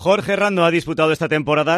Jorge Rando ha disputado esta temporada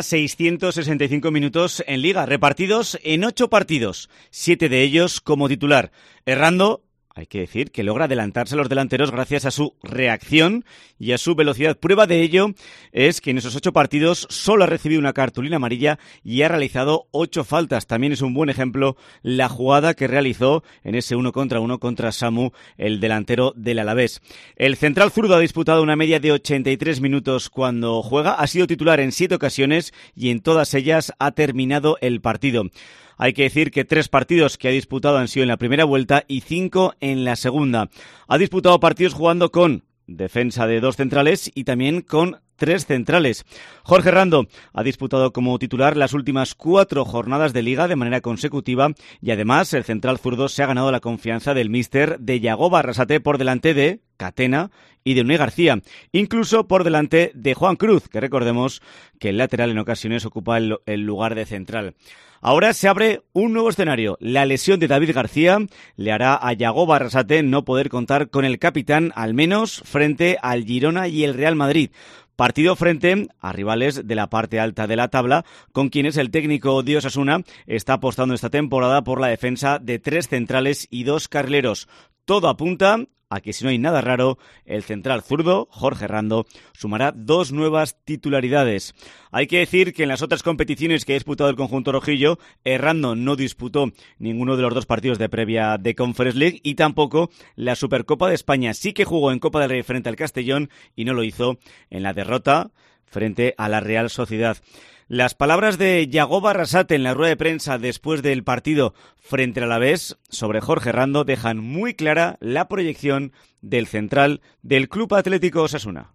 665 minutos en Liga, repartidos en 8 partidos, 7 de ellos como titular. Errando, hay que decir que logra adelantarse a los delanteros gracias a su reacción y a su velocidad. Prueba de ello es que en esos 8 partidos solo ha recibido una cartulina amarilla y ha realizado 8 faltas. También es un buen ejemplo la jugada que realizó en ese 1 contra 1 contra Samu, el delantero del Alavés. El central zurdo ha disputado una media de 83 minutos cuando juega. Ha sido titular en 7 ocasiones y en todas ellas ha terminado el partido. Hay que decir que 3 partidos que ha disputado han sido en la primera vuelta y 5 en la segunda. Ha disputado partidos jugando con defensa de 2 centrales y también con 3 centrales. Jorge Rando ha disputado como titular las últimas 4 jornadas de Liga de manera consecutiva y además el central zurdo se ha ganado la confianza del míster de Yagoba Arrasate por delante de Catena y de Unai García, incluso por delante de Juan Cruz, que recordemos que el lateral en ocasiones ocupa el lugar de central. Ahora se abre un nuevo escenario. La lesión de David García le hará a Yagoba Arrasate no poder contar con el capitán, al menos frente al Girona y el Real Madrid. Partido frente a rivales de la parte alta de la tabla, con quienes el técnico de Osasuna está apostando esta temporada por la defensa de 3 centrales y 2 carrileros. Todo apunta a que, si no hay nada raro, el central zurdo, Jorge Rando, sumará 2 nuevas titularidades. Hay que decir que en las otras competiciones que ha disputado el conjunto rojillo, Rando no disputó ninguno de los 2 partidos de previa de Conference League y tampoco la Supercopa de España. Sí que jugó en Copa del Rey frente al Castellón y no lo hizo en la derrota frente a la Real Sociedad. Las palabras de Yagoba Arrasate en la rueda de prensa después del partido frente al Alavés sobre Jorge Rando dejan muy clara la proyección del central del Club Atlético Osasuna.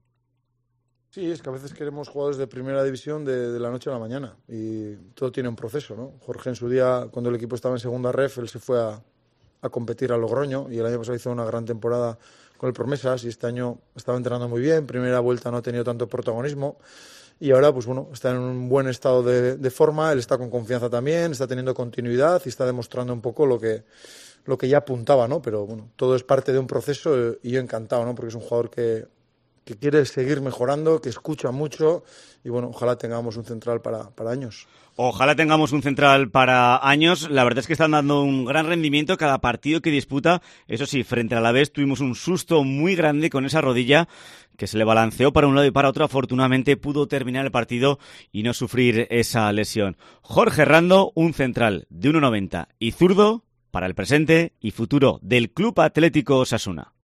Sí, es que a veces queremos jugadores de primera división de la noche a la mañana y todo tiene un proceso, ¿no? Jorge en su día, cuando el equipo estaba en segunda ref, él se fue a competir a Logroño y el año pasado hizo una gran temporada con el Promesas y este año estaba entrenando muy bien, primera vuelta no ha tenido tanto protagonismo. Y ahora, pues bueno, está en un buen estado de forma, él está con confianza también, está teniendo continuidad y está demostrando un poco lo que ya apuntaba, ¿no? Pero bueno, todo es parte de un proceso y yo encantado, ¿no? Porque es un jugador que quiere seguir mejorando, que escucha mucho y bueno, ojalá tengamos un central para años. Ojalá tengamos un central para años. La verdad es que están dando un gran rendimiento cada partido que disputa. Eso sí, frente al Alavés tuvimos un susto muy grande con esa rodilla que se le balanceó para un lado y para otro. Afortunadamente pudo terminar el partido y no sufrir esa lesión. Jorge Rando, un central de 1,90 y zurdo para el presente y futuro del Club Atlético Osasuna.